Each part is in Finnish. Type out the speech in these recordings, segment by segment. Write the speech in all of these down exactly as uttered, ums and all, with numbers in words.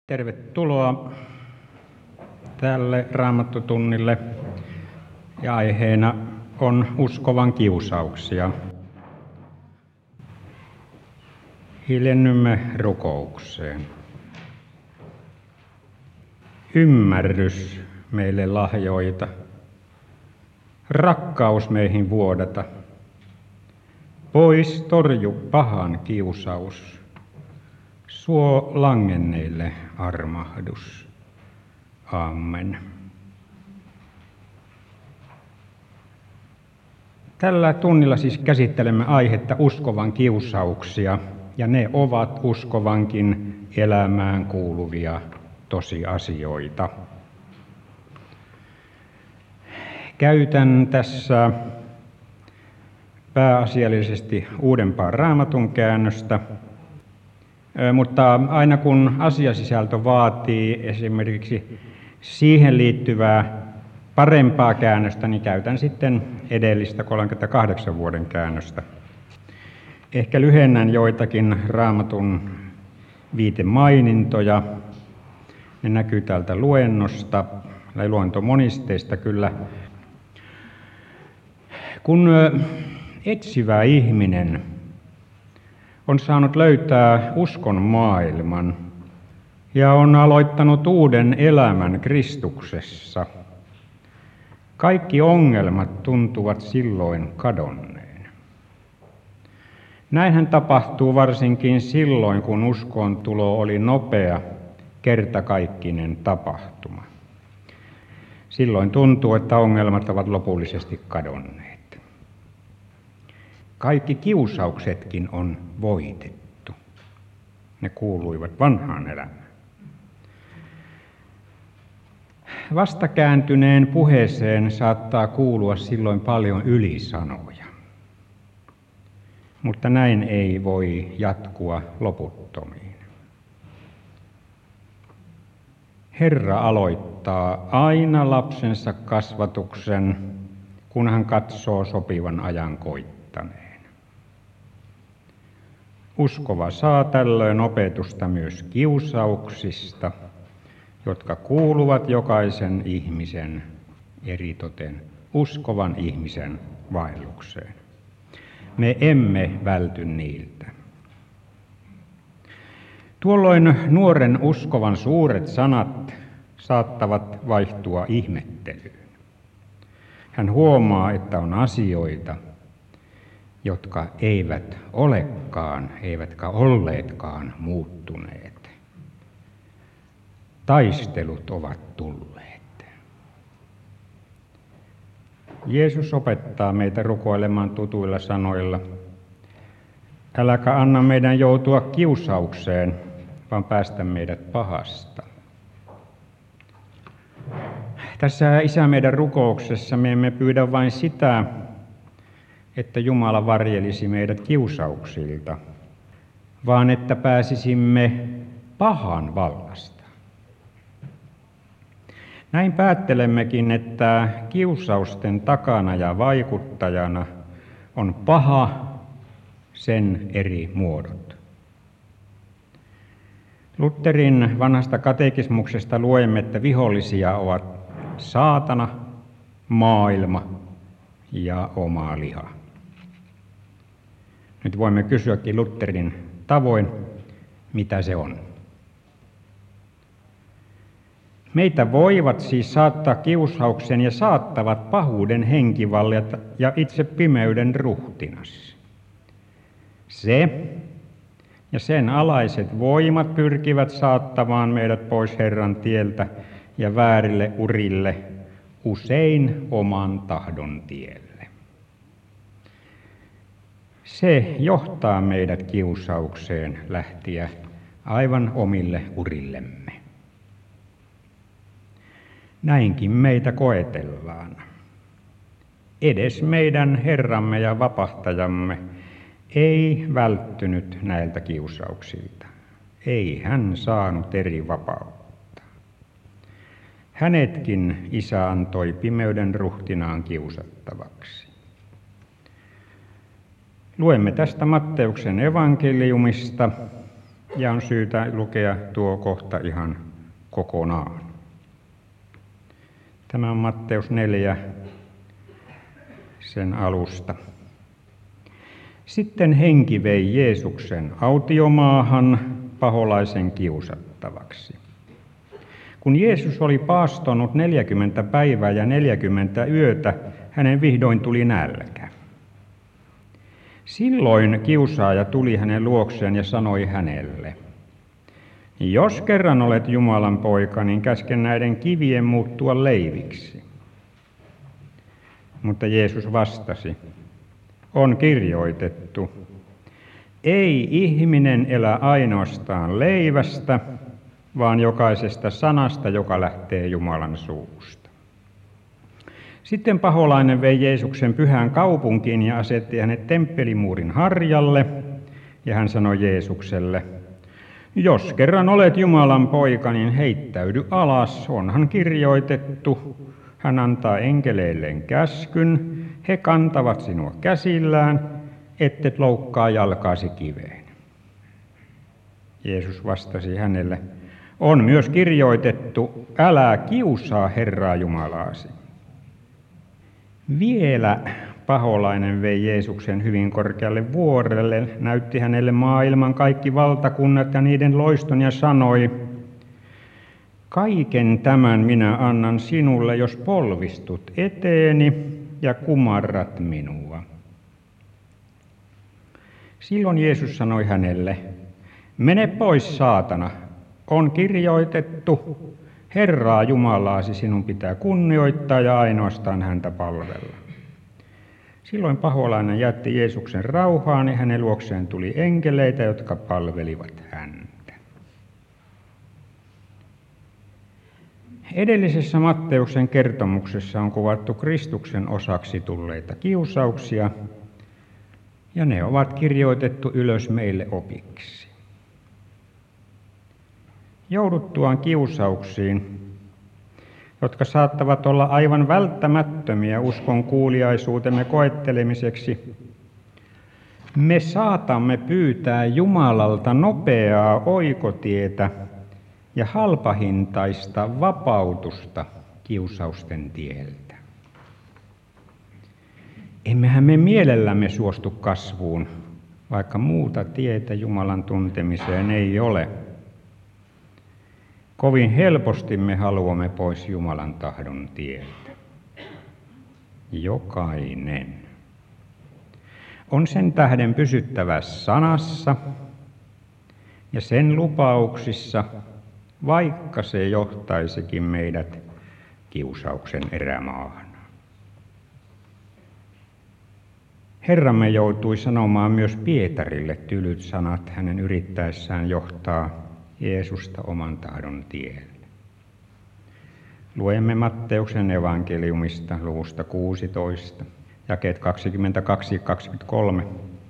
Tervetuloa tälle Raamattutunnille ja aiheena on uskovan kiusauksia. Hiljennymme rukoukseen. Ymmärrys meille lahjoita, rakkaus meihin vuodata, pois torju pahan kiusaus. Suo langenneille armahdus. Amen. Tällä tunnilla siis käsittelemme aihetta uskovan kiusauksia, ja ne ovat uskovankin elämään kuuluvia tosiasioita. Käytän tässä pääasiallisesti uudempaa Raamatun käännöstä, mutta aina kun asiasisältö vaatii esimerkiksi siihen liittyvää parempaa käännöstä, niin käytän sitten edellistä kolmekymmentäkahdeksan vuoden käännöstä. Ehkä lyhennän joitakin Raamatun viitemainintoja. Ne näkyy täältä luennosta, tai luentomonisteista kyllä. Kun etsivä ihminen on saanut löytää uskon maailman ja on aloittanut uuden elämän Kristuksessa, kaikki ongelmat tuntuvat silloin kadonneen. Näinhän tapahtuu varsinkin silloin, kun uskoontulo oli nopea, kertakaikkinen tapahtuma. Silloin tuntuu, että ongelmat ovat lopullisesti kadonneet. Kaikki kiusauksetkin on voitettu. Ne kuuluivat vanhaan elämään. Vastakääntyneen puheeseen saattaa kuulua silloin paljon ylisanoja. Mutta näin ei voi jatkua loputtomiin. Herra aloittaa aina lapsensa kasvatuksen, kun hän katsoo sopivan ajan koittaneen. Uskova saa tällöin opetusta myös kiusauksista, jotka kuuluvat jokaisen ihmisen, eritoten uskovan ihmisen vaellukseen. Me emme välty niiltä. Tuolloin nuoren uskovan suuret sanat saattavat vaihtua ihmettelyyn. Hän huomaa, että on asioita, jotka eivät olekaan, eivätkä olleetkaan muuttuneet. Taistelut ovat tulleet. Jeesus opettaa meitä rukoilemaan tutuilla sanoilla: äläkä anna meidän joutua kiusaukseen, vaan päästä meidät pahasta. Tässä Isä meidän rukouksessa me emme pyydä vain sitä, että Jumala varjelisi meidät kiusauksilta, vaan että pääsisimme pahan vallasta. Näin päättelemmekin, että kiusausten takana ja vaikuttajana on paha, sen eri muodot. Lutherin vanhasta katekismuksesta luemme, että vihollisia ovat saatana, maailma ja oma liha. Nyt voimme kysyäkin Lutherin tavoin, mitä se on. Meitä voivat siis saattaa kiusauksen ja saattavat pahuuden henkivallat ja itse pimeyden ruhtinas. Se ja sen alaiset voimat pyrkivät saattamaan meidät pois Herran tieltä ja väärille urille, usein oman tahdon tielle. Se johtaa meidät kiusaukseen lähtiä aivan omille urillemme. Näinkin meitä koetellaan. Edes meidän Herramme ja Vapahtajamme ei välttynyt näiltä kiusauksilta. Ei hän saanut eri vapautta. Hänetkin Isä antoi pimeyden ruhtinaan kiusattavaksi. Luemme tästä Matteuksen evankeliumista Ja on syytä lukea tuo kohta ihan kokonaan. Tämä on Matteus neljä, sen alusta. Sitten henki vei Jeesuksen autiomaahan paholaisen kiusattavaksi. Kun Jeesus oli paastonut neljäkymmentä päivää ja neljäkymmentä yötä, hänen vihdoin tuli nälkä. Silloin kiusaaja tuli hänen luokseen ja sanoi hänelle: jos kerran olet Jumalan poika, niin käske näiden kivien muuttua leiviksi. Mutta Jeesus vastasi: on kirjoitettu, ei ihminen elä ainoastaan leivästä, vaan jokaisesta sanasta, joka lähtee Jumalan suusta. Sitten paholainen vei Jeesuksen pyhään kaupunkiin ja asetti hänet temppelimuurin harjalle, ja hän sanoi Jeesukselle: jos kerran olet Jumalan poika, niin heittäydy alas, onhan kirjoitettu, hän antaa enkeleilleen käskyn, he kantavat sinua käsillään, ettet loukkaa jalkaasi kiveen. Jeesus vastasi hänelle: on myös kirjoitettu, älä kiusaa Herraa Jumalaasi. Vielä paholainen vei Jeesuksen hyvin korkealle vuorelle, näytti hänelle maailman kaikki valtakunnat ja niiden loiston ja sanoi: kaiken tämän minä annan sinulle, jos polvistut eteeni ja kumarrat minua. Silloin Jeesus sanoi hänelle: mene pois, saatana, on kirjoitettu, Herraa Jumalaasi sinun pitää kunnioittaa ja ainoastaan häntä palvella. Silloin paholainen jätti Jeesuksen rauhaan ja hänen luokseen tuli enkeleitä, jotka palvelivat häntä. Edellisessä Matteuksen kertomuksessa on kuvattu Kristuksen osaksi tulleita kiusauksia, ja ne ovat kirjoitettu ylös meille opiksi. Jouduttuaan kiusauksiin, jotka saattavat olla aivan välttämättömiä uskon kuuliaisuutemme koettelemiseksi, me saatamme pyytää Jumalalta nopeaa oikotietä ja halpahintaista vapautusta kiusausten tieltä. Emmehän me mielellämme suostu kasvuun, vaikka muuta tietä Jumalan tuntemiseen ei ole. Kovin helposti me haluamme pois Jumalan tahdon tieltä. Jokainen. On sen tähden pysyttävä sanassa ja sen lupauksissa, vaikka se johtaisikin meidät kiusauksen erämaahan. Herramme joutui sanomaan myös Pietarille tylyt sanat hänen yrittäessään johtaa Jeesusta oman tahdon tielle. Luemme Matteuksen evankeliumista luvusta kuusitoista, jakeet kaksikymmentäkaksi kaksikymmentäkolme.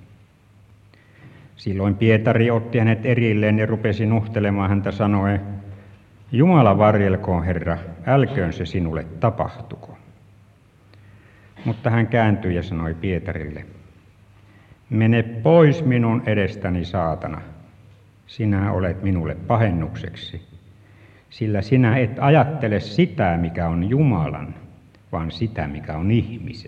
Silloin Pietari otti hänet erilleen ja rupesi nuhtelemaan häntä sanoen: Jumala varjelkoon, Herra, älköön se sinulle tapahtuko. Mutta hän kääntyi ja sanoi Pietarille: mene pois minun edestäni, saatana. Sinä olet minulle pahennukseksi, sillä sinä et ajattele sitä, mikä on Jumalan, vaan sitä, mikä on ihmisen.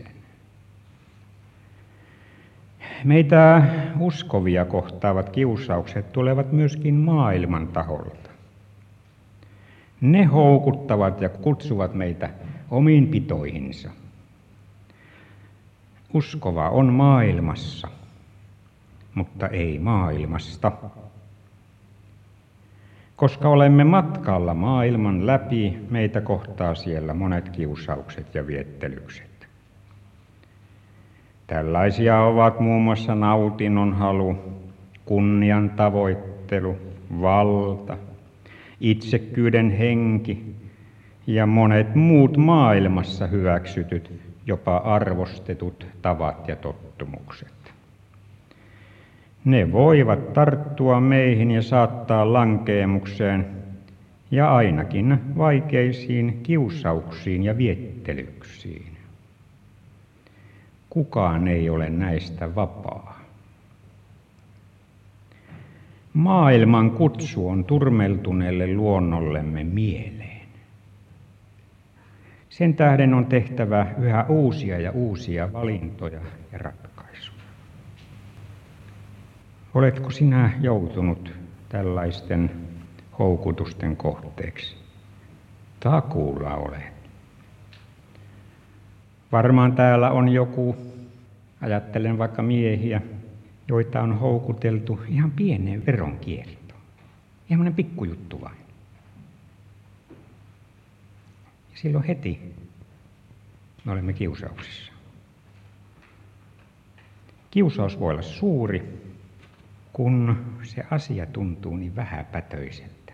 Meitä uskovia kohtaavat kiusaukset tulevat myöskin maailman taholta. Ne houkuttavat ja kutsuvat meitä omiin pitoihinsa. Uskova on maailmassa, mutta ei maailmasta. Koska olemme matkalla maailman läpi, meitä kohtaa siellä monet kiusaukset ja viettelykset. Tällaisia ovat muun muassa nautinnon halu, kunnian tavoittelu, valta, itsekkyyden henki ja monet muut maailmassa hyväksytyt, jopa arvostetut tavat ja tottumukset. Ne voivat tarttua meihin ja saattaa lankeemukseen ja ainakin vaikeisiin kiusauksiin ja viettelyksiin. Kukaan ei ole näistä vapaa. Maailman kutsu on turmeltuneelle luonnollemme mieleen. Sen tähden on tehtävä yhä uusia ja uusia valintoja ja ratkaisuja. Oletko sinä joutunut tällaisten houkutusten kohteeksi? Takuulla olet. Varmaan täällä on joku, ajattelen vaikka miehiä, joita on houkuteltu ihan pieneen veronkiertoon. Ihan pikkujuttu vain. Ja silloin heti me olemme kiusauksissa. Kiusaus voi olla suuri, kun se asia tuntuu niin vähäpätöiseltä.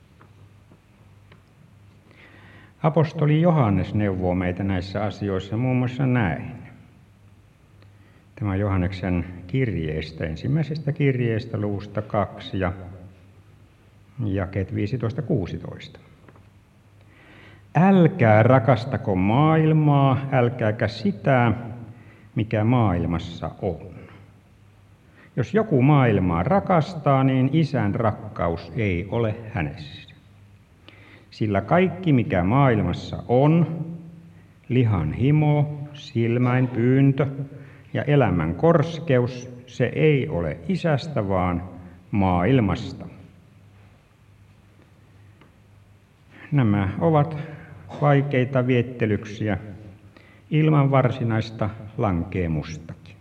Apostoli Johannes neuvoo meitä näissä asioissa muun muassa näin. Tämä Johanneksen kirjeestä, ensimmäisestä kirjeestä luvusta kaksi ja jakeet viisitoista kuusitoista. Älkää rakastako maailmaa, älkääkä sitä, mikä maailmassa on. Jos joku maailmaa rakastaa, niin Isän rakkaus ei ole hänessä. Sillä kaikki, mikä maailmassa on, lihan himo, silmäin pyyntö ja elämän korskeus, se ei ole Isästä, vaan maailmasta. Nämä ovat vaikeita viettelyksiä ilman varsinaista lankeemustakin.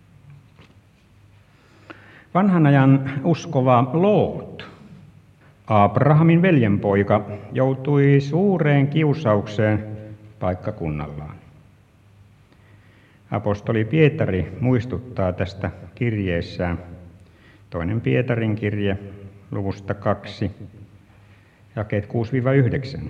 Vanhan ajan uskova Loot, Abrahamin veljenpoika, joutui suureen kiusaukseen paikkakunnallaan. Apostoli Pietari muistuttaa tästä kirjeessään, toinen Pietarin kirje luvusta kaksi, jakeet kuusi yhdeksän.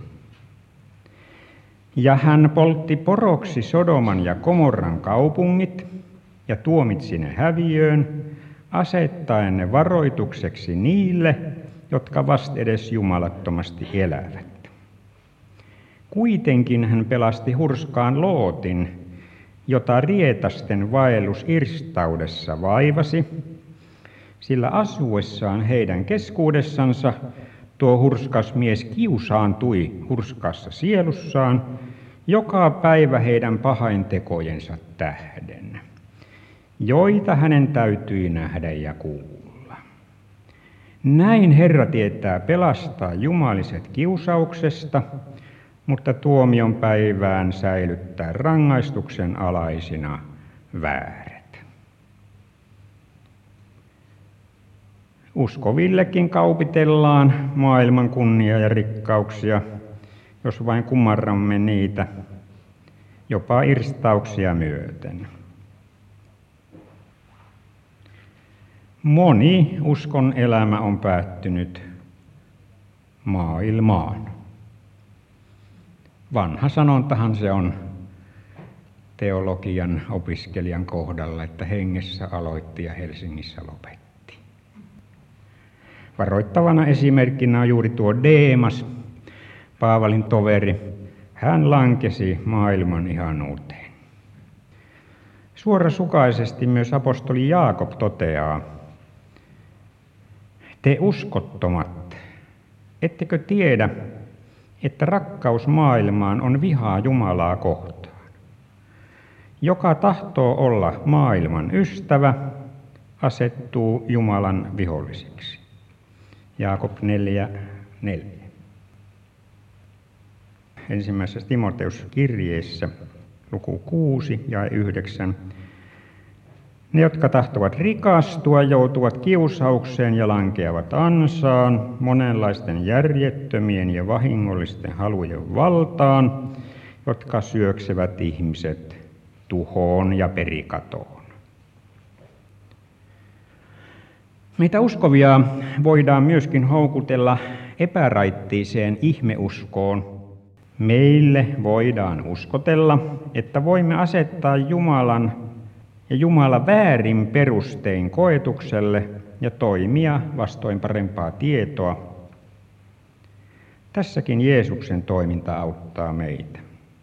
Ja hän poltti poroksi Sodoman ja Gomorran kaupungit ja tuomitsi ne häviöön, asettaen ne varoitukseksi niille, jotka vastedes jumalattomasti elävät. Kuitenkin hän pelasti hurskaan Lootin, jota rietasten vaellus irstaudessa vaivasi, sillä asuessaan heidän keskuudessansa tuo hurskas mies kiusaantui hurskaassa sielussaan joka päivä heidän pahaintekojensa tähden, joita hänen täytyi nähdä ja kuulla. Näin Herra tietää pelastaa jumaliset kiusauksesta, mutta tuomion päivään säilyttää rangaistuksen alaisina väärät. Uskovillekin kaupitellaan maailman kunnia ja rikkauksia, jos vain kumarramme niitä, jopa irstauksia myöten. Moni uskon elämä on päättynyt maailmaan. Vanha sanontahan se on teologian opiskelijan kohdalla, että hengessä aloitti ja Helsingissä lopetti. Varoittavana esimerkkinä on juuri tuo Deemas, Paavalin toveri. Hän lankesi maailman ihanuuteen. Suorasukaisesti myös apostoli Jaakob toteaa, te uskottomat, ettekö tiedä, että rakkaus maailmaan on vihaa Jumalaa kohtaan. Joka tahtoo olla maailman ystävä, asettuu Jumalan viholliseksi. Jaakob neljä neljä. Ensimmäisessä Timoteus-kirjeessä, luku kuusi ja yhdeksän. Ne, jotka tahtovat rikastua, joutuvat kiusaukseen ja lankeavat ansaan, monenlaisten järjettömien ja vahingollisten halujen valtaan, jotka syöksevät ihmiset tuhoon ja perikatoon. Meitä uskovia voidaan myöskin houkutella epäraittiiseen ihmeuskoon. Meille voidaan uskotella, että voimme asettaa Jumalan ja Jumala väärin perustein koetukselle ja toimia vastoin parempaa tietoa. Tässäkin Jeesuksen toiminta auttaa meitä.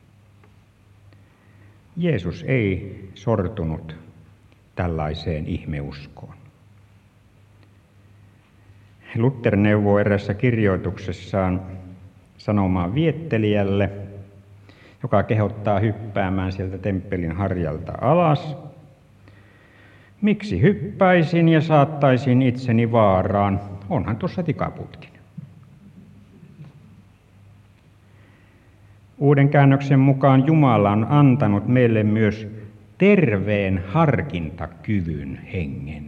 Jeesus ei sortunut tällaiseen ihmeuskoon. Luther neuvoo erässä kirjoituksessaan sanomaan viettelijälle, joka kehottaa hyppäämään sieltä temppelin harjalta alas: miksi hyppäisin ja saattaisin itseni vaaraan, onhan tuossa tikaputkin. Uuden käännöksen mukaan Jumala on antanut meille myös terveen harkintakyvyn hengen.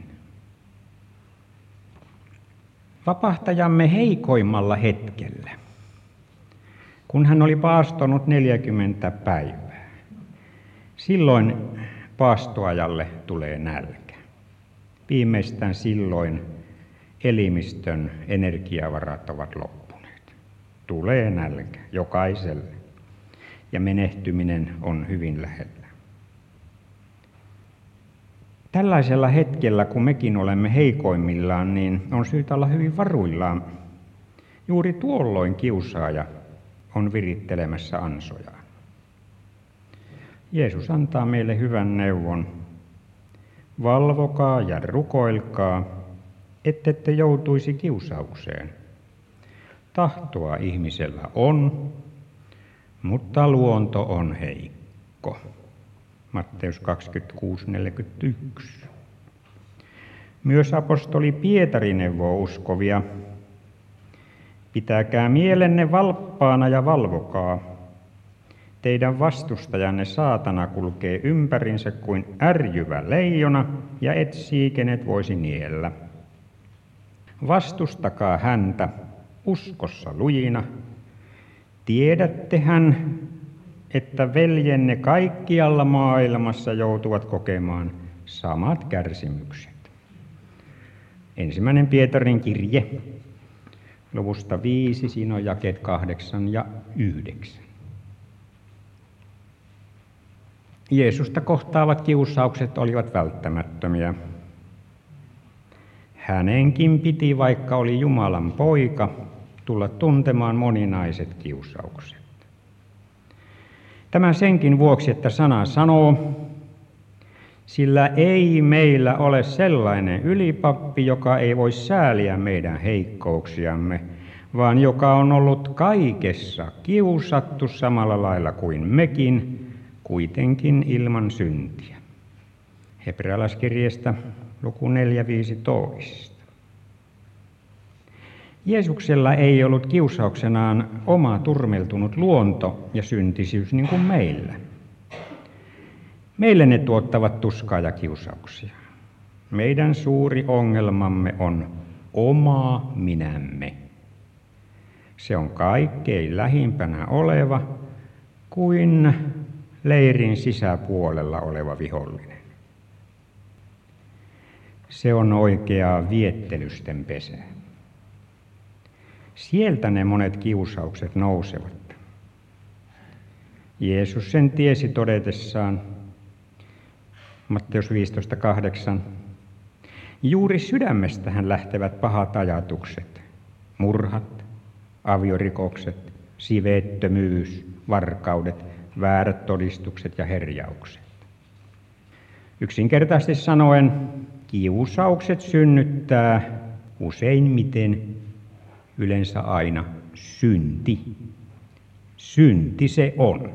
Vapahtajamme heikoimmalla hetkellä, kun hän oli paastonut neljäkymmentä päivää, silloin paastoajalle tulee nälkä. Viimeistään silloin elimistön energiavarat ovat loppuneet. Tulee nälkä jokaiselle ja menehtyminen on hyvin lähellä. Tällaisella hetkellä, kun mekin olemme heikoimmillaan, niin on syytä olla hyvin varuillaan. Juuri tuolloin kiusaaja on virittelemässä ansojaan. Jeesus antaa meille hyvän neuvon. Valvokaa ja rukoilkaa, ettette joutuisi kiusaukseen. Tahtoa ihmisellä on, mutta luonto on heikko. Matteus kaksikymmentäkuusi neljäkymmentäyksi. Myös apostoli Pietari neuvoo uskovia: pitäkää mielenne valppaana ja valvokaa. Teidän vastustajanne saatana kulkee ympärinsä kuin ärjyvä leijona ja etsii, kenet voisi niellä. Vastustakaa häntä uskossa lujina. Tiedättehän, että veljenne kaikkialla maailmassa joutuvat kokemaan samat kärsimykset. Ensimmäinen Pietarin kirje, luvusta viisi, siinä on jakeet kahdeksan ja yhdeksän. Jeesusta kohtaavat kiusaukset olivat välttämättömiä. Hänenkin piti, vaikka oli Jumalan poika, tulla tuntemaan moninaiset kiusaukset. Tämä senkin vuoksi, että sana sanoo: sillä ei meillä ole sellainen ylipappi, joka ei voi sääliä meidän heikkouksiamme, vaan joka on ollut kaikessa kiusattu samalla lailla kuin mekin, kuitenkin ilman syntiä. Hebrealaiskirjeestä luku neljä viisitoista. Jeesuksella ei ollut kiusauksenaan oma turmeltunut luonto ja syntisyys niin kuin meillä. Meille ne tuottavat tuskaa ja kiusauksia. Meidän suuri ongelmamme on oma minämme. Se on kaikkein lähimpänä oleva kuin leirin sisäpuolella oleva vihollinen. Se on oikeaa viettelysten pesää. Sieltä ne monet kiusaukset nousevat. Jeesus sen tiesi todetessaan, Matteus viisitoista kahdeksan, juuri sydämestähän lähtevät pahat ajatukset, murhat, aviorikokset, siveettömyys, varkaudet, väärät todistukset ja herjaukset. Yksinkertaisesti sanoen, kiusaukset synnyttää useimmiten, yleensä aina, synti. Synti se on.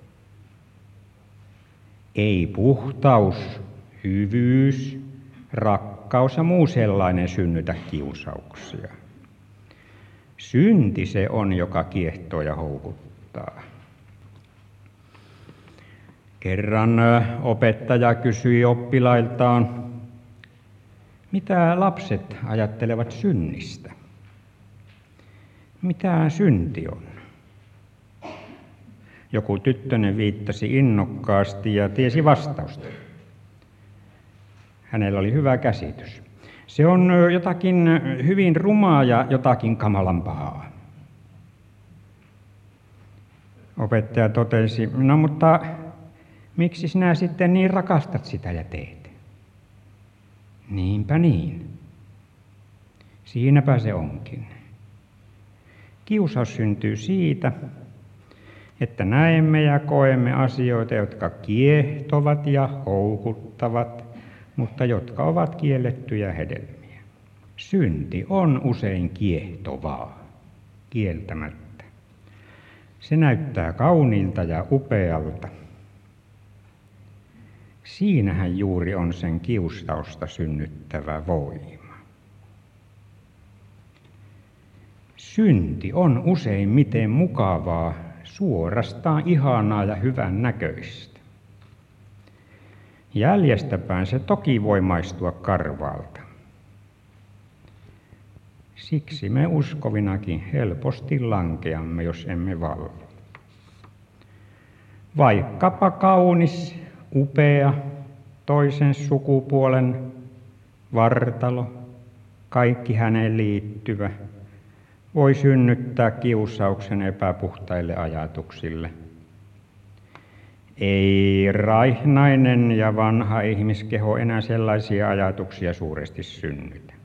Ei puhtaus, hyvyys, rakkaus ja muu sellainen synnytä kiusauksia. Synti se on, joka kiehtoo ja houkuttaa. Kerran opettaja kysyi oppilailtaan, mitä lapset ajattelevat synnistä? Mitä synti on? Joku tyttönen viittasi innokkaasti ja tiesi vastausta. Hänellä oli hyvä käsitys. Se on jotakin hyvin rumaa ja jotakin kamalan pahaa. Opettaja totesi, no mutta miksi sinä sitten niin rakastat sitä ja teet? Niinpä niin. Siinäpä se onkin. Kiusaus syntyy siitä, että näemme ja koemme asioita, jotka kiehtovat ja houkuttavat, mutta jotka ovat kiellettyjä hedelmiä. Synti on usein kiehtovaa, kieltämättä. Se näyttää kauniilta ja upealta. Siinähän juuri on sen kiusausta synnyttävä voima. Synti on useimmiten mukavaa, suorastaan ihanaa ja hyvän näköistä. Jäljestäpäin se toki voi maistua karvaalta. Siksi me uskovinakin helposti lankeamme, jos emme valvo. Vaikkapa kaunis, upea, toisen sukupuolen vartalo, kaikki häneen liittyvä, voi synnyttää kiusauksen epäpuhtaille ajatuksille. Ei raihnainen ja vanha ihmiskeho enää sellaisia ajatuksia suuresti synnytä.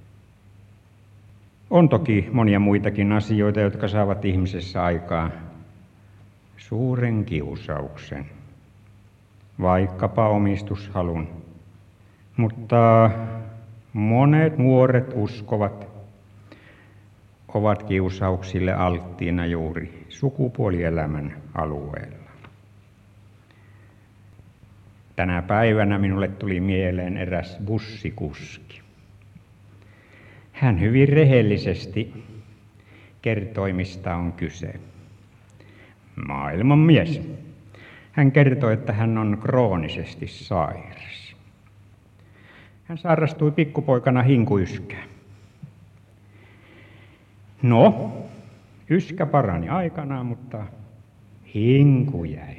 On toki monia muitakin asioita, jotka saavat ihmisessä aikaan suuren kiusauksen, vaikkapa omistushalun. Mutta monet nuoret uskovat ovat kiusauksille alttiina juuri sukupuolielämän alueella. Tänä päivänä minulle tuli mieleen eräs bussikuski. Hän hyvin rehellisesti kertoi, mistä on kyse. Maailman mies. Hän kertoi, että hän on kroonisesti sairas. Hän sairastui pikkupoikana hinkuyskään. No, yskä parani aikanaan, mutta hinku jäi.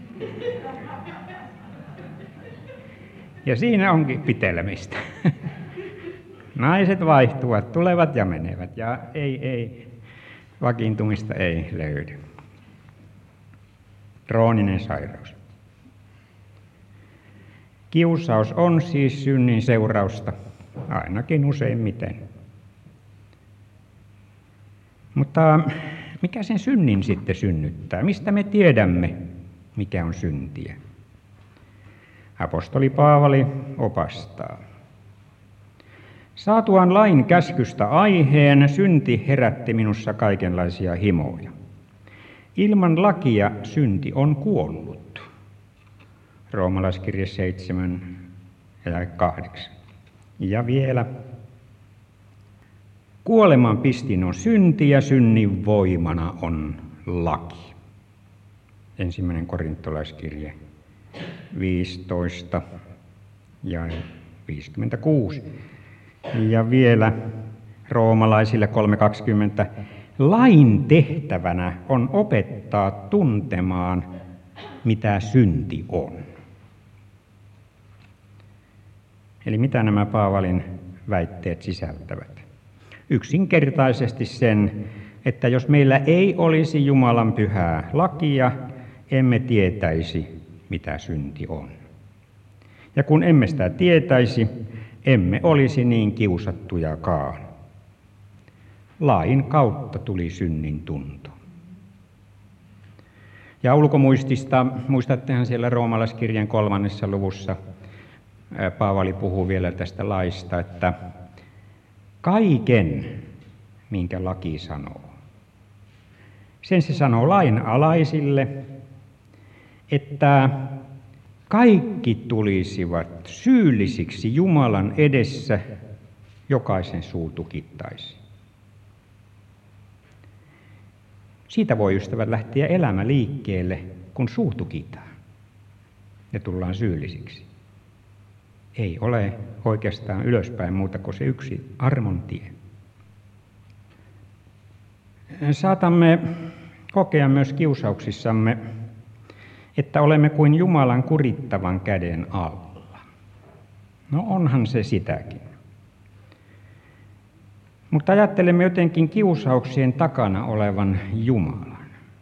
Ja siinä onkin pitelemistä. Naiset vaihtuvat, tulevat ja menevät, ja ei, ei, vakiintumista ei löydy. Krooninen sairaus. Kiusaus on siis synnin seurausta, ainakin useimmiten. Mutta mikä sen synnin sitten synnyttää? Mistä me tiedämme, mikä on syntiä? Apostoli Paavali opastaa. Saatuaan lain käskystä aiheen, synti herätti minussa kaikenlaisia himoja. Ilman lakia synti on kuollut. Roomalaiskirje seitsemän ja kahdeksan. Ja vielä. Kuoleman pistin on synti ja synnin voimana on laki. Ensimmäinen korintolaiskirje viisitoista ja viisikymmentäkuusi. Ja vielä roomalaisille kolme kaksikymmentä. Lain tehtävänä on opettaa tuntemaan, mitä synti on. Eli mitä nämä Paavalin väitteet sisältävät? Yksinkertaisesti sen, että jos meillä ei olisi Jumalan pyhää lakia, emme tietäisi, mitä synti on. Ja kun emme sitä tietäisi, emme olisi niin kiusattujakaan. Lain kautta tuli synnin tunto. Ja ulkomuistista, muistattehan siellä Roomalaiskirjan kolmannessa luvussa, Paavali puhuu vielä tästä laista, että kaiken, minkä laki sanoo. Sen se sanoo lain alaisille, että kaikki tulisivat syyllisiksi Jumalan edessä, jokaisen suu tukittaisi. Siitä voi, ystävät, lähteä elämä liikkeelle, kun suu tukitaan ja tullaan syyllisiksi. Ei ole oikeastaan ylöspäin muuta kuin se yksi armon tie. Saatamme kokea myös kiusauksissamme, että olemme kuin Jumalan kurittavan käden alla. No onhan se sitäkin. Mutta ajattelemme jotenkin kiusauksien takana olevan Jumalan.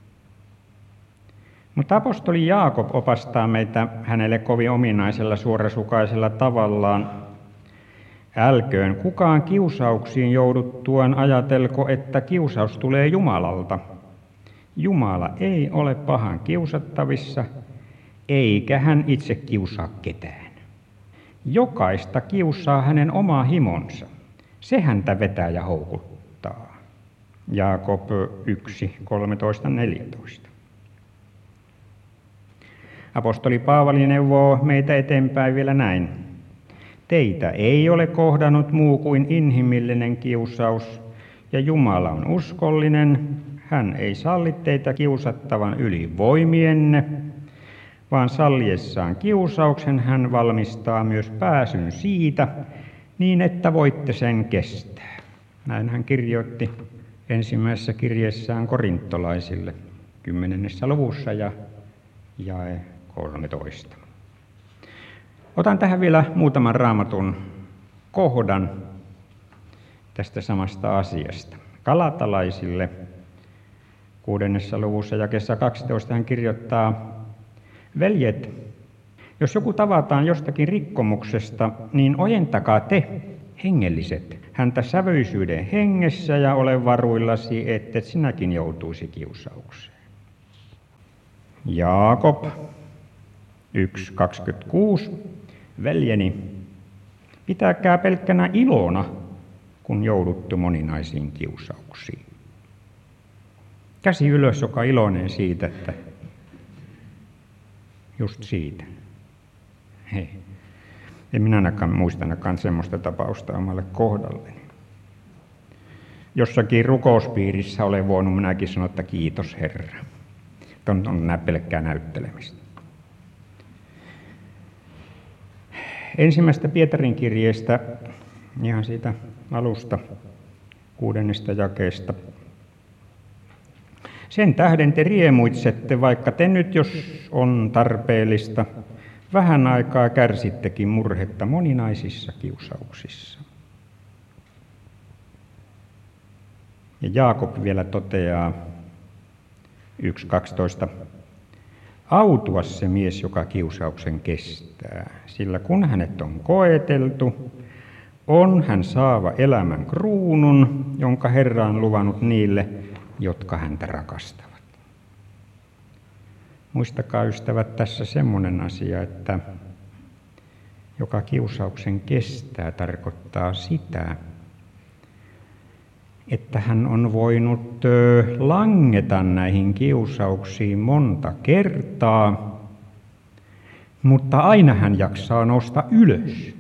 Mutta apostoli Jaakob opastaa meitä hänelle kovin ominaisella suorasukaisella tavallaan. Älköön kukaan kiusauksiin jouduttuaan ajatelko, että kiusaus tulee Jumalalta. Jumala ei ole pahan kiusattavissa, eikä hän itse kiusaa ketään. Jokaista kiusaa hänen oma himonsa. se häntä vetää ja houkuttaa. Jaakob yksi, kolmetoista neljätoista. Apostoli Paavali neuvoo meitä eteenpäin vielä näin. Teitä ei ole kohdannut muu kuin inhimillinen kiusaus, ja Jumala on uskollinen. Hän ei salli teitä kiusattavan yli voimienne, vaan salliessaan kiusauksen hän valmistaa myös pääsyn siitä, niin että voitte sen kestää. Näin hän kirjoitti ensimmäisessä kirjeessään korintolaisille kymmenennessä luvussa ja jae kolmetoista. Otan tähän vielä muutaman raamatun kohdan tästä samasta asiasta. Galatalaisille kuudennessa luvussa jakeessa kaksitoista hän kirjoittaa: Veljet, jos joku tavataan jostakin rikkomuksesta, niin ojentakaa te, hengelliset, häntä sävyisyyden hengessä ja ole varuillasi, että sinäkin joutuisi kiusaukseen. Jaakob yksi kaksikymmentäkuusi. Veljeni, pitäkää pelkkänä ilona, kun jouduttu moninaisiin kiusauksiin. Käsi ylös, joka iloinen siitä, että just siitä. Hei. En minä ainakaan muista ainakaan semmoista tapausta omalle kohdalleni. Jossakin rukouspiirissä olen voinut minäkin sanoa, että kiitos Herra. On, on nää pelkkää näyttelemistä. Ensimmäistä Pietarin kirjeestä, ihan siitä alusta, kuudennesta jakeesta. Sen tähden te riemuitsette, vaikka te nyt, jos on tarpeellista, vähän aikaa kärsittekin murhetta moninaisissa kiusauksissa. Ja Jaakob vielä toteaa yksi kaksitoista. Autua se mies, joka kiusauksen kestää, sillä kun hänet on koeteltu, on hän saava elämän kruunun, jonka Herra on luvannut niille, jotka häntä rakastavat. Muistakaa, ystävät, tässä semmoinen asia, että joka kiusauksen kestää tarkoittaa sitä, että hän on voinut langeta näihin kiusauksiin monta kertaa, mutta aina hän jaksaa nousta ylös.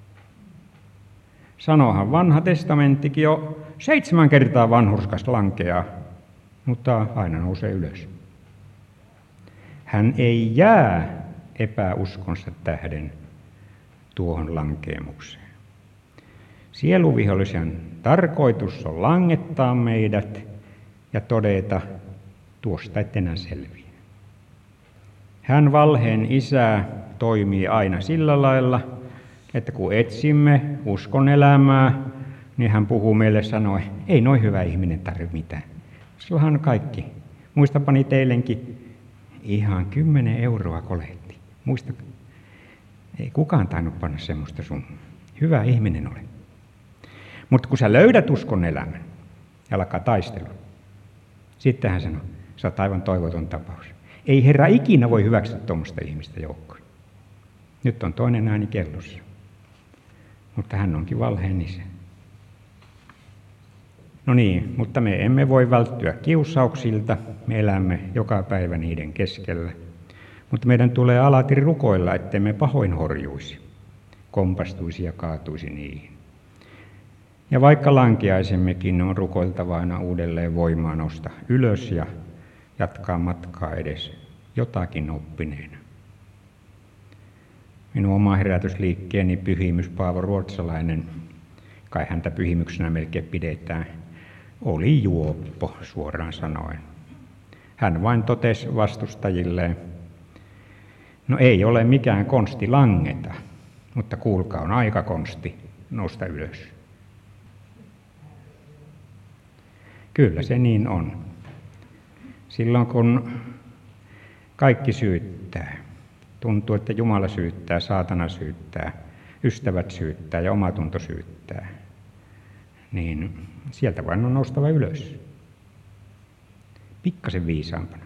Sanohan vanha testamenttikin jo seitsemän kertaa vanhurskas lankeaa, mutta aina nousee ylös. Hän ei jää epäuskonsa tähden tuohon lankeemukseen. Sieluvihollisen tarkoitus on langettaa meidät ja todeta, tuosta et enää selviä. Hän valheen isä toimii aina sillä lailla, että kun etsimme uskon elämää, niin hän puhuu meille sanoen, ei noin hyvä ihminen tarvitse mitään. Silloinhan on kaikki. Muistapani teillekin ihan kymmenen euroa kolehti. Muistakaa. Ei kukaan tainnut panna semmoista summaa. Hyvä ihminen olet. Mutta kun sä löydät uskon elämän ja alkaa taistelu, sitten hän sanoo, sä oot aivan toivoton tapaus. Ei Herra ikinä voi hyväksyä tuommoista ihmistä joukkoon. Nyt on toinen ääni kellossa. Mutta hän onkin valheen isä. No niin, mutta me emme voi välttyä kiusauksilta. Me elämme joka päivä niiden keskellä. Mutta meidän tulee alati rukoilla, ettei me pahoin horjuisi, kompastuisi ja kaatuisi niihin. Ja vaikka lankeaisemmekin, on rukoiltava aina uudelleen voimaa nousta ylös ja jatkaa matkaa edes jotakin oppineena. Minun oma herätysliikkeeni pyhimys Paavo Ruotsalainen, kai häntä pyhimyksenä melkein pidetään, oli juoppo suoraan sanoen. Hän vain totesi vastustajilleen, no ei ole mikään konsti langeta, mutta kuulkaa on aika konsti nousta ylös. Kyllä se niin on. Silloin kun kaikki syyttää, tuntuu, että Jumala syyttää, saatana syyttää, ystävät syyttää ja omatunto syyttää, niin sieltä vain on noustava ylös. Pikkasen viisaampana.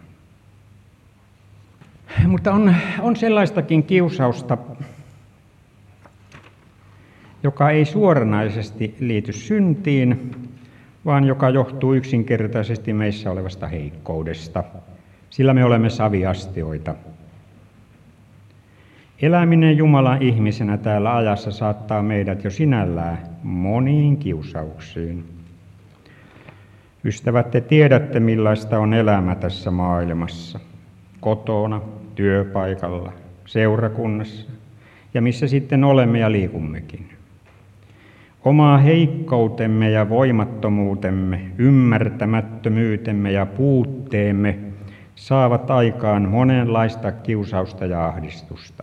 Mutta on, on sellaistakin kiusausta, joka ei suoranaisesti liity syntiin, vaan joka johtuu yksinkertaisesti meissä olevasta heikkoudesta, sillä me olemme saviastioita. Eläminen Jumalan ihmisenä täällä ajassa saattaa meidät jo sinällään moniin kiusauksiin. Ystävät, te tiedätte, millaista on elämä tässä maailmassa, kotona, työpaikalla, seurakunnassa ja missä sitten olemme ja liikummekin. Omaa heikkoutemme ja voimattomuutemme, ymmärtämättömyytemme ja puutteemme saavat aikaan monenlaista kiusausta ja ahdistusta.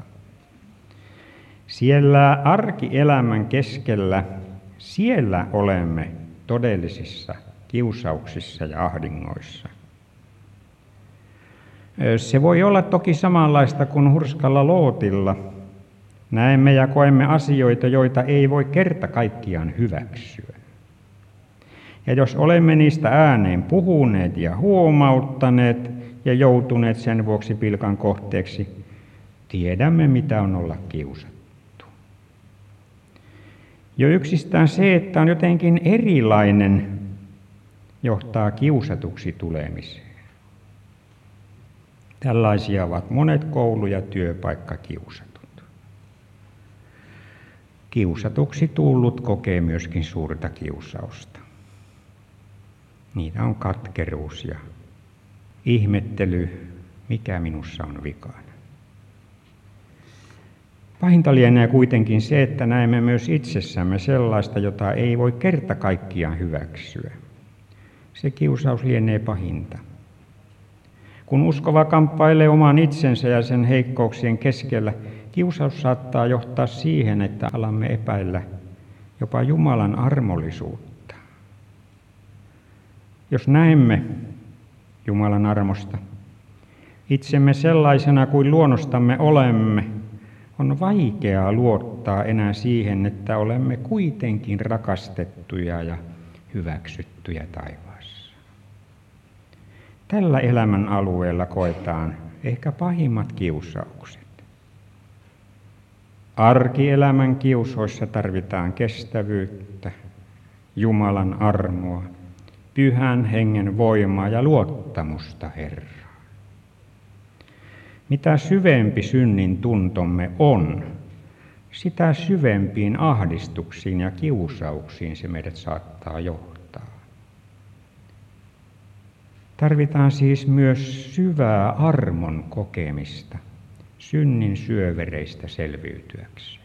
Siellä arkielämän keskellä, siellä olemme todellisissa kiusauksissa ja ahdingoissa. Se voi olla toki samanlaista kuin hurskalla Lootilla. Näemme ja koemme asioita, joita ei voi kerta kaikkiaan hyväksyä. Ja jos olemme niistä ääneen puhuneet ja huomauttaneet ja joutuneet sen vuoksi pilkan kohteeksi, tiedämme, mitä on olla kiusattu. Jo yksistään se, että on jotenkin erilainen, johtaa kiusatuksi tulemiseen. Tällaisia ovat monet koulu- ja työpaikkakiusatut. Kiusatuksi tullut kokee myöskin suurta kiusausta. Niitä on katkeruus ja ihmettely, mikä minussa on vikana. Pahinta lienee kuitenkin se, että näemme myös itsessämme sellaista, jota ei voi kerta kaikkiaan hyväksyä. Se kiusaus lienee pahinta. Kun uskova kamppailee oman itsensä ja sen heikkouksien keskellä, kiusaus saattaa johtaa siihen, että alamme epäillä jopa Jumalan armollisuutta. Jos näemme Jumalan armosta itsemme sellaisena kuin luonnostamme olemme, on vaikeaa luottaa enää siihen, että olemme kuitenkin rakastettuja ja hyväksyttyjä taivaassa. Tällä elämän alueella koetaan ehkä pahimmat kiusaukset. Arkielämän kiusoissa tarvitaan kestävyyttä, Jumalan armoa, Pyhän Hengen voimaa ja luottamusta Herraan. Mitä syvempi synnin tuntomme on, sitä syvempiin ahdistuksiin ja kiusauksiin se meidät saattaa johtaa. Tarvitaan siis myös syvää armon kokemista, synnin syövereistä selviytyäkseen.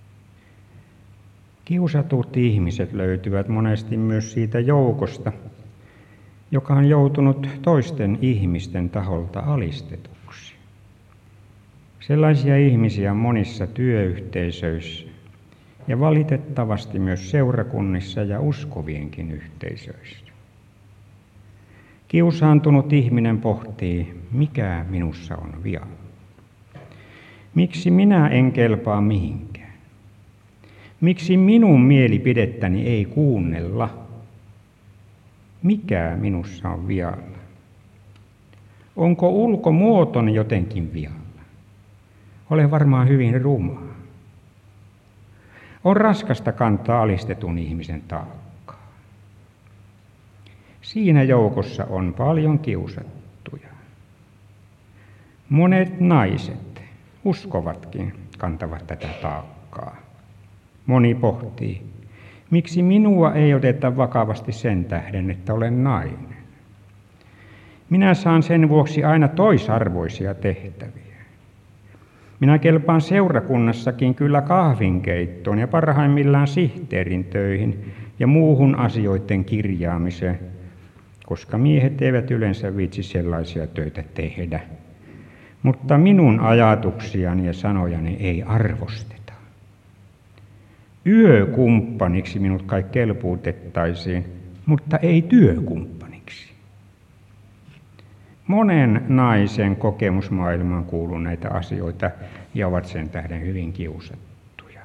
Kiusatut ihmiset löytyvät monesti myös siitä joukosta, joka on joutunut toisten ihmisten taholta alistetuksi. Sellaisia ihmisiä on monissa työyhteisöissä ja valitettavasti myös seurakunnissa ja uskovienkin yhteisöissä. Kiusaantunut ihminen pohtii, mikä minussa on vialla. Miksi minä en kelpaa mihinkään? Miksi minun mielipidettäni ei kuunnella? Mikä minussa on vialla? Onko ulkomuotoni jotenkin vialla? Olen varmaan hyvin ruma. On raskasta kantaa alistetun ihmisen taakkaa. Siinä joukossa on paljon kiusattuja. Monet naiset, uskovatkin, kantavat tätä taakkaa. Moni pohtii, miksi minua ei oteta vakavasti sen tähden, että olen nainen. Minä saan sen vuoksi aina toisarvoisia tehtäviä. Minä kelpaan seurakunnassakin kyllä kahvinkeittoon ja parhaimmillaan sihteerin töihin ja muuhun asioiden kirjaamiseen, koska miehet eivät yleensä viitsi sellaisia töitä tehdä. Mutta minun ajatuksiani ja sanojani ei arvosteta. Yökumppaniksi minut kai kelpuutettaisiin, mutta ei työkumppaniksi. Monen naisen kokemusmaailmaan kuuluu näitä asioita ja ovat sen tähden hyvin kiusattuja.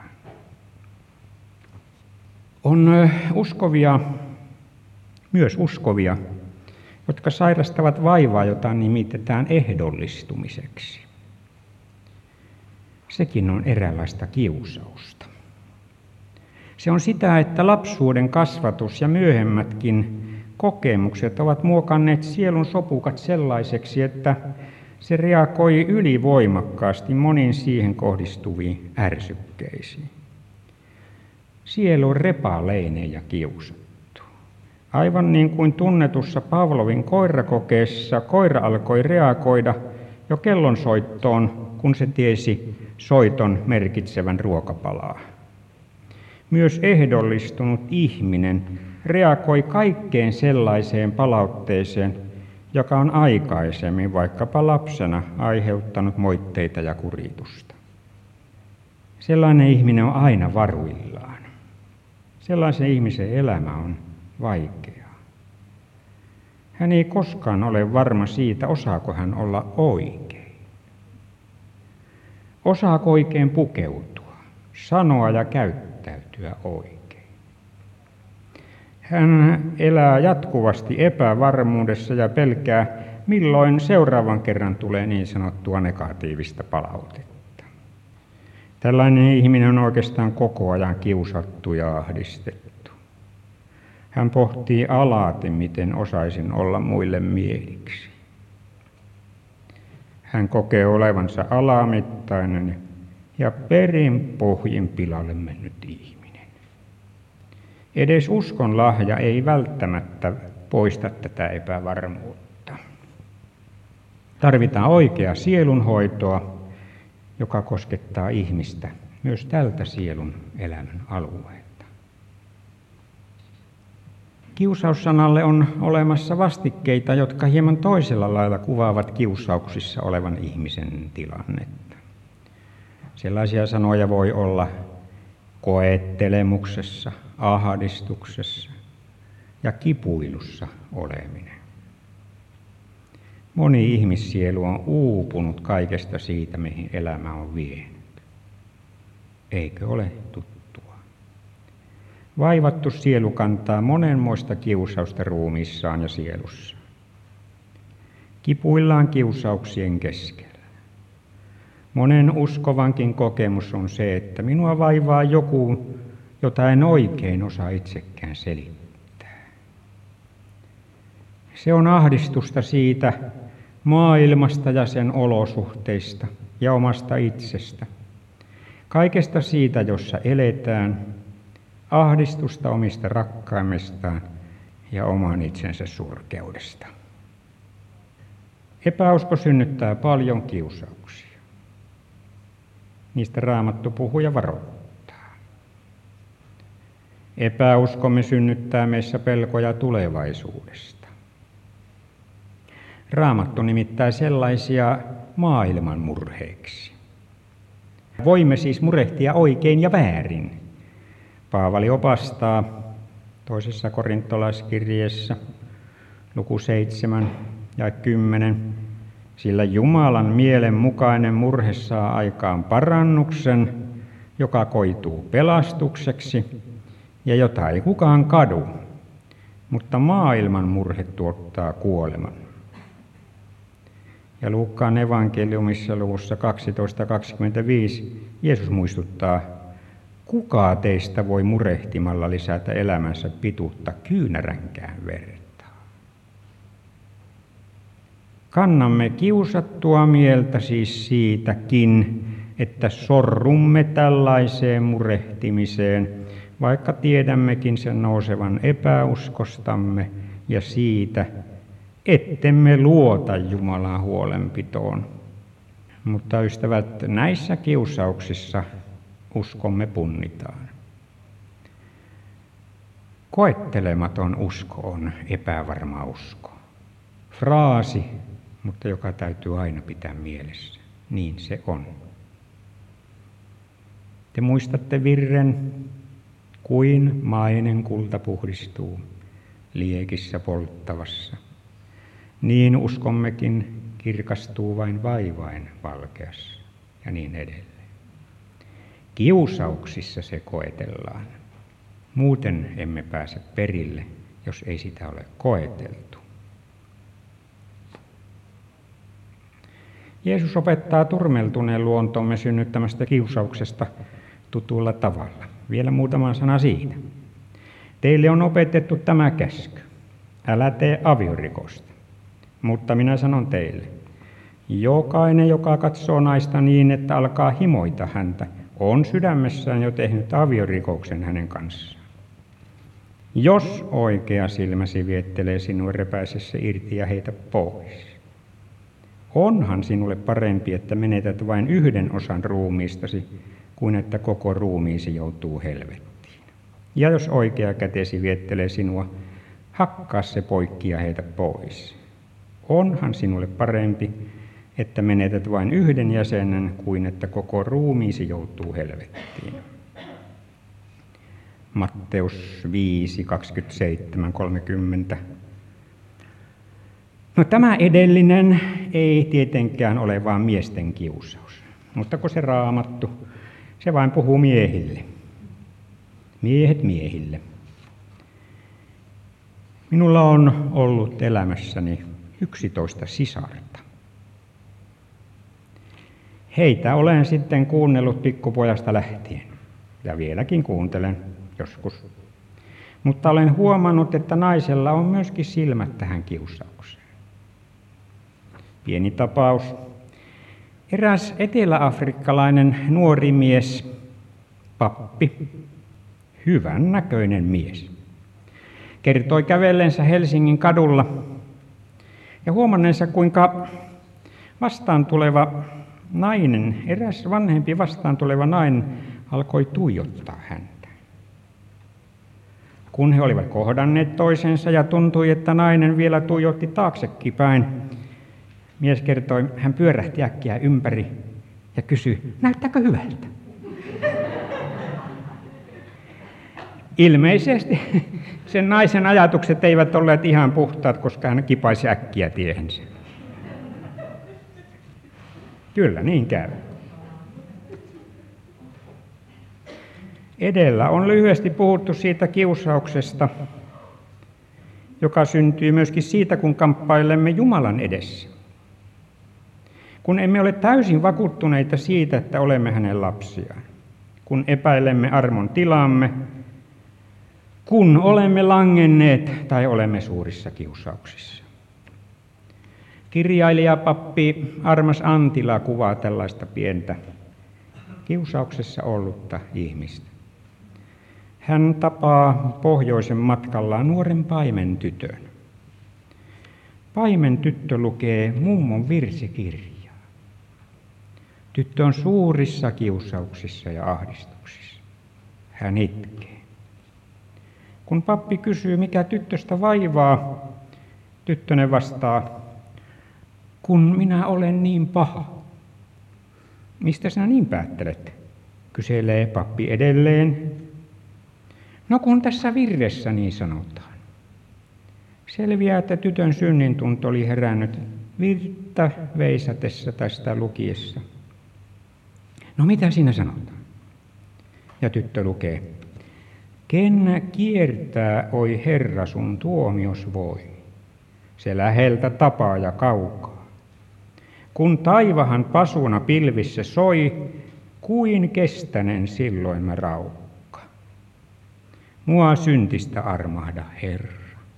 On uskovia, myös uskovia, jotka sairastavat vaivaa, jota nimitetään ehdollistumiseksi. Sekin on eräänlaista kiusausta. Se on sitä, että lapsuuden kasvatus ja myöhemmätkin kokemukset ovat muokanneet sielun sopukat sellaiseksi, että se reagoi ylivoimakkaasti moniin siihen kohdistuviin ärsykkeisiin. Sielu on repaleinen ja kiusattu. Aivan niin kuin tunnetussa Pavlovin koirakokeessa koira alkoi reagoida jo kellonsoittoon, kun se tiesi soiton merkitsevän ruokapalaa. Myös ehdollistunut ihminen reagoi kaikkeen sellaiseen palautteeseen, joka on aikaisemmin vaikkapa lapsena aiheuttanut moitteita ja kuritusta. Sellainen ihminen on aina varuillaan. Sellaisen ihmisen elämä on vaikeaa. Hän ei koskaan ole varma siitä, osaako hän olla oikein. Osaako oikein pukeutua, sanoa ja käyttäytyä oikein. Hän elää jatkuvasti epävarmuudessa ja pelkää, milloin seuraavan kerran tulee niin sanottua negatiivista palautetta. Tällainen ihminen on oikeastaan koko ajan kiusattu ja ahdistettu. Hän pohtii alati, miten osaisin olla muille mieliksi. Hän kokee olevansa alamittainen ja perin pohjin pilalle mennyt ihminen. Edes uskon lahja ei välttämättä poista tätä epävarmuutta. Tarvitaan oikeaa sielunhoitoa, joka koskettaa ihmistä myös tältä sielun elämän alueelta. Kiusaussanalle on olemassa vastikkeita, jotka hieman toisella lailla kuvaavat kiusauksissa olevan ihmisen tilannetta. Sellaisia sanoja voi olla koettelemuksessa, ahdistuksessa ja kipuilussa oleminen. Moni ihmissielu on uupunut kaikesta siitä, mihin elämä on vienyt. Eikö ole tuttua? Vaivattu sielu kantaa monenmoista kiusausta ruumiissaan ja sielussa. Kipuillaan kiusauksien keskellä. Monen uskovankin kokemus on se, että minua vaivaa joku, jota en oikein osaa itsekään selittää. Se on ahdistusta siitä maailmasta ja sen olosuhteista ja omasta itsestä. Kaikesta siitä, jossa eletään, ahdistusta omista rakkaimmistaan ja oman itsensä surkeudesta. Epäusko synnyttää paljon kiusauksia. Niistä Raamattu puhuu ja varoittaa. Epäuskomme synnyttää meissä pelkoja tulevaisuudesta. Raamattu nimittää sellaisia maailman murheiksi. Voimme siis murehtia oikein ja väärin. Paavali opastaa toisessa korintolaiskirjeessä luku seitsemän ja kymmenen. Sillä Jumalan mielen mukainen murhe saa aikaan parannuksen, joka koituu pelastukseksi ja jota ei kukaan kadu, mutta maailman murhe tuottaa kuoleman. Ja Luukkaan evankeliumissa luvussa kaksitoista kaksikymmentäviisi Jeesus muistuttaa, kuka teistä voi murehtimalla lisätä elämänsä pituutta kyynäränkään vertaa. Kannamme kiusattua mieltä siis siitäkin, että sorrumme tällaiseen murehtimiseen, vaikka tiedämmekin sen nousevan epäuskostamme ja siitä, ettemme luota Jumalan huolenpitoon. Mutta ystävät, näissä kiusauksissa uskomme punnitaan. Koettelematon usko on epävarma usko. Fraasi, mutta joka täytyy aina pitää mielessä. Niin se on. Te muistatte virren, kuin mainen kulta puhdistuu liekissä polttavassa. Niin uskommekin kirkastuu vain vaivain valkeassa ja niin edelleen. Kiusauksissa se koetellaan. Muuten emme pääse perille, jos ei sitä ole koeteltu. Jeesus opettaa turmeltuneen luontomme synnyttämästä kiusauksesta tutulla tavalla. Vielä muutama sana siitä. Teille on opetettu tämä käsky. Älä tee aviorikosta. Mutta minä sanon teille, jokainen, joka katsoo naista niin, että alkaa himoita häntä, on sydämessään jo tehnyt aviorikoksen hänen kanssaan. Jos oikea silmäsi viettelee sinua, repäise se irti ja heitä pois. Onhan sinulle parempi, että menetät vain yhden osan ruumiistasi, kuin että koko ruumiisi joutuu helvettiin. Ja jos oikea kätesi viettelee sinua, hakkaa se poikki ja heitä pois. Onhan sinulle parempi, että menetät vain yhden jäsenen, kuin että koko ruumiisi joutuu helvettiin. Matteus viisi, kaksikymmentäseitsemän, kolmekymmentä. No tämä edellinen ei tietenkään ole vain miesten kiusaus, mutta kun se Raamattu, se vain puhuu miehille. Miehet miehille. Minulla on ollut elämässäni yksitoista sisarta. Heitä olen sitten kuunnellut pikkupojasta lähtien, ja vieläkin kuuntelen joskus. Mutta olen huomannut, että naisella on myöskin silmät tähän kiusaukseen. Pieni tapaus. Eräs eteläafrikkalainen nuori mies, pappi, hyvän näköinen mies, kertoi kävellensä Helsingin kadulla ja huomanneensa, kuinka vastaan tuleva nainen, eräs vanhempi vastaan tuleva nainen, alkoi tuijottaa häntä. Kun he olivat kohdanneet toisensa ja tuntui, että nainen vielä tuijotti taaksekin päin, mies kertoi, hän pyörähti äkkiä ympäri ja kysyi, näyttääkö hyvältä? Ilmeisesti sen naisen ajatukset eivät olleet ihan puhtaat, koska hän kipaisi äkkiä tiehensä. Kyllä, niin käy. Edellä on lyhyesti puhuttu siitä kiusauksesta, joka syntyy myöskin siitä, kun kamppailemme Jumalan edessä. Kun emme ole täysin vakuuttuneita siitä, että olemme hänen lapsiaan. Kun epäilemme armon tilaamme, kun olemme langenneet tai olemme suurissa kiusauksissa. Kirjailija pappi Armas Antila kuvaa tällaista pientä kiusauksessa ollutta ihmistä. Hän tapaa pohjoisen matkallaan nuoren paimentytön. Paimentyttö lukee mummon virsikirjaa. Tyttö on suurissa kiusauksissa ja ahdistuksissa. Hän itkee. Kun pappi kysyy, mikä tyttöstä vaivaa, tyttönen vastaa, kun minä olen niin paha. Mistä sinä niin päättelet? Kyselee pappi edelleen. No kun tässä virressä niin sanotaan. Selviää, että tytön synnintunto oli herännyt virttä veisatessa tästä lukiessa. No mitä siinä sanotaan? Ja tyttö lukee. Ken kiertää, oi Herra, sun tuomios voi. Se läheltä tapaa ja kaukaa. Kun taivahan pasuna pilvissä soi, kuin kestänen silloin mä raukka. Mua syntistä armahda, Herra.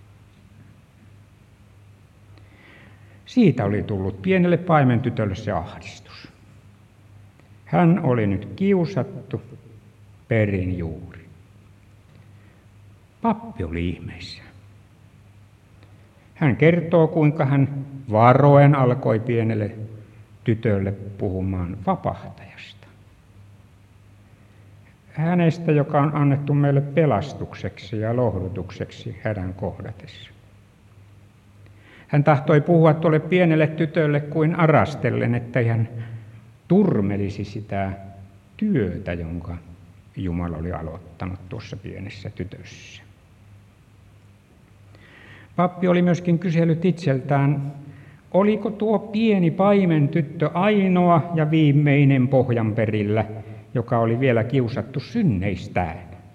Siitä oli tullut pienelle paimentytölle se ahdistus. Hän oli nyt kiusattu perin juuri. Pappi oli ihmeessä. Hän kertoo, kuinka hän varoen alkoi pienelle tytölle puhumaan vapahtajasta. Hänestä, joka on annettu meille pelastukseksi ja lohdutukseksi hädän kohdatessa. Hän tahtoi puhua tuolle pienelle tytölle kuin arastellen, että hän turmelisi sitä työtä, jonka Jumala oli aloittanut tuossa pienessä tytössä. Pappi oli myöskin kysellyt itseltään, oliko tuo pieni paimen tyttö ainoa ja viimeinen Pohjanperillä, joka oli vielä kiusattu synneistään?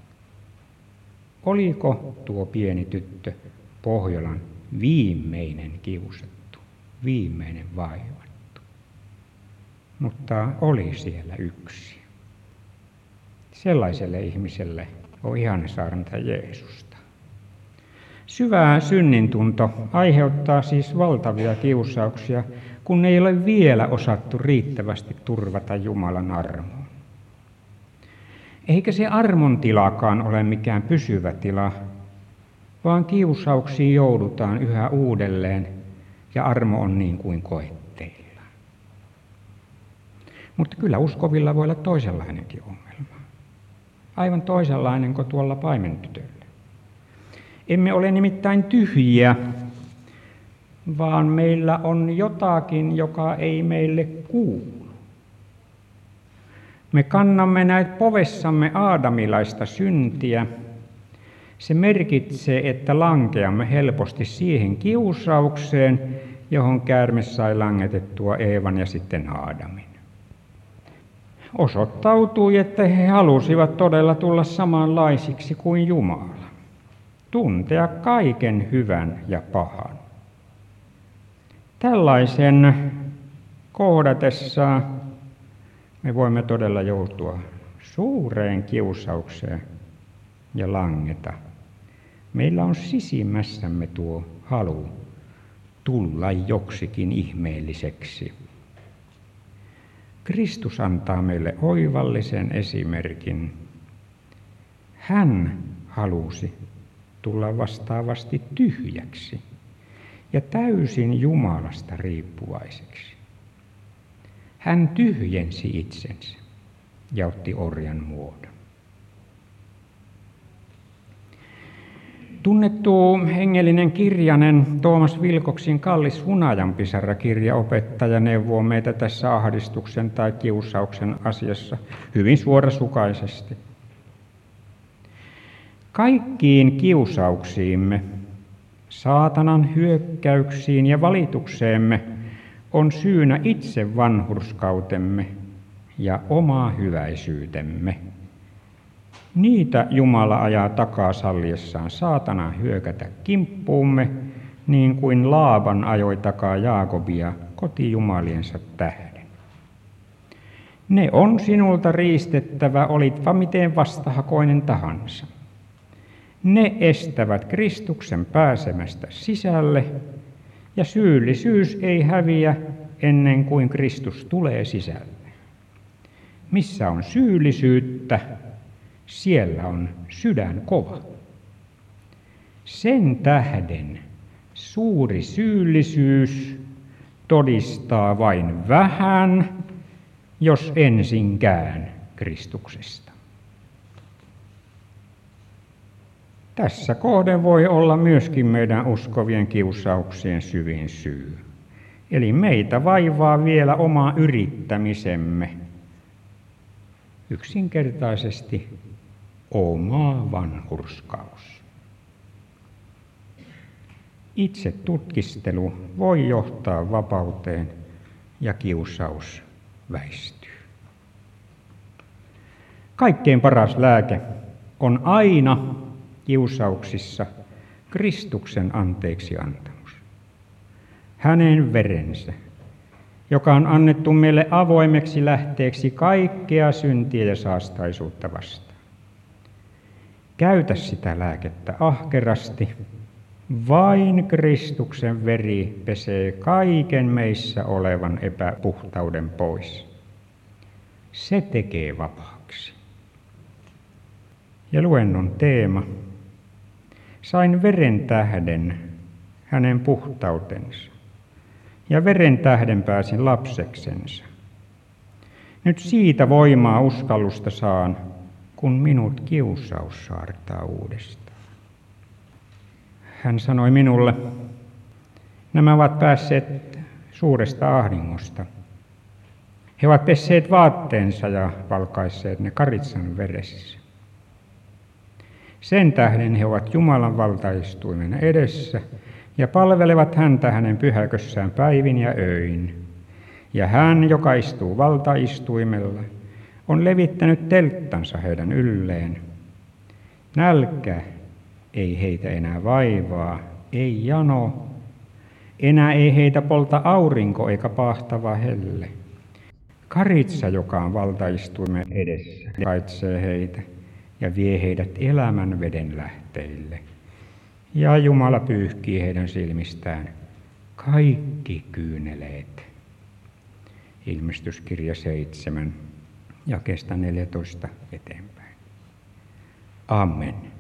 Oliko tuo pieni tyttö Pohjolan viimeinen kiusattu, viimeinen vaivattu? Mutta oli siellä yksi. sellaiselle ihmiselle on ihana saarnata Jeesusta. Syvä synnintunto aiheuttaa siis valtavia kiusauksia, kun ei ole vielä osattu riittävästi turvata Jumalan armoon. Eikä se armon tilakaan ole mikään pysyvä tila, vaan kiusauksiin joudutaan yhä uudelleen ja armo on niin kuin koetteilla. Mutta kyllä uskovilla voi olla toisenlainenkin ongelma. Aivan toisenlainen kuin tuolla paimentytöllä. Emme ole nimittäin tyhjiä, vaan meillä on jotakin, joka ei meille kuulu. Me kannamme näitä povessamme aadamilaista syntiä. Se merkitsee, että lankeamme helposti siihen kiusaukseen, johon käärme sai langetettua Eevan ja sitten Aadamin. Osoittautui, että he halusivat todella tulla samanlaisiksi kuin Jumala. Tuntea kaiken hyvän ja pahan. Tällaisen kohdatessa me voimme todella joutua suureen kiusaukseen ja langeta. Meillä on sisimmässämme tuo halu tulla joksikin ihmeelliseksi. Kristus antaa meille oivallisen esimerkin. Hän halusi tulla vastaavasti tyhjäksi ja täysin Jumalasta riippuvaiseksi. Hän tyhjensi itsensä ja otti orjan muodon. Tunnettu hengellinen kirjanen Toomas Vilkoksin kallis hunajanpisara-kirja opettaja neuvoo meitä tässä ahdistuksen tai kiusauksen asiassa hyvin suorasukaisesti. Kaikkiin kiusauksiimme, saatanan hyökkäyksiin ja valitukseemme on syynä itse vanhurskautemme ja oma hyväisyytemme. Niitä Jumala ajaa takaa salliessaan saatanan hyökätä kimppuumme, niin kuin Laaban ajoi takaa Jaakobia kotijumaliensa tähden. Ne on sinulta riistettävä, olitpa miten vastahakoinen tahansa. Ne estävät Kristuksen pääsemästä sisälle, ja syyllisyys ei häviä ennen kuin Kristus tulee sisälle. Missä on syyllisyyttä, siellä on sydän kova. Sen tähden suuri syyllisyys todistaa vain vähän, jos ensinkään Kristuksesta. Tässä kohde voi olla myöskin meidän uskovien kiusauksien syvin syy. Eli meitä vaivaa vielä oma yrittämisemme. Yksinkertaisesti oma vanhurskaus. Itse tutkistelu voi johtaa vapauteen ja kiusaus väistyy. Kaikkein paras lääke on aina kiusauksissa Kristuksen anteeksiantamus. Hänen verensä, joka on annettu meille avoimeksi lähteeksi kaikkea syntiä ja saastaisuutta vastaan. Käytä sitä lääkettä ahkerasti. Vain Kristuksen veri pesee kaiken meissä olevan epäpuhtauden pois. Se tekee vapaaksi. Ja luennon teema. Sain veren tähden hänen puhtautensa, ja veren tähden pääsin lapseksensa. Nyt siitä voimaa uskallusta saan, kun minut kiusaus saartaa uudestaan. Hän sanoi minulle, nämä ovat päässeet suuresta ahdingosta. He ovat pesseet vaatteensa ja valkaisseet ne karitsan veressä. Sen tähden he ovat Jumalan valtaistuimen edessä ja palvelevat häntä hänen pyhäkössään päivin ja öin. Ja hän, joka istuu valtaistuimella, on levittänyt telttansa heidän ylleen. Nälkä ei heitä enää vaivaa, ei jano. Enää ei heitä polta aurinko eikä pahtava helle. Karitsa, joka on valtaistuimen edessä, kaitsee heitä ja vie heidät elämän veden lähteille. Ja Jumala pyyhkii heidän silmistään kaikki kyyneleet. Ilmestyskirja seitsemän, jakeesta neljätoista eteenpäin. Amen.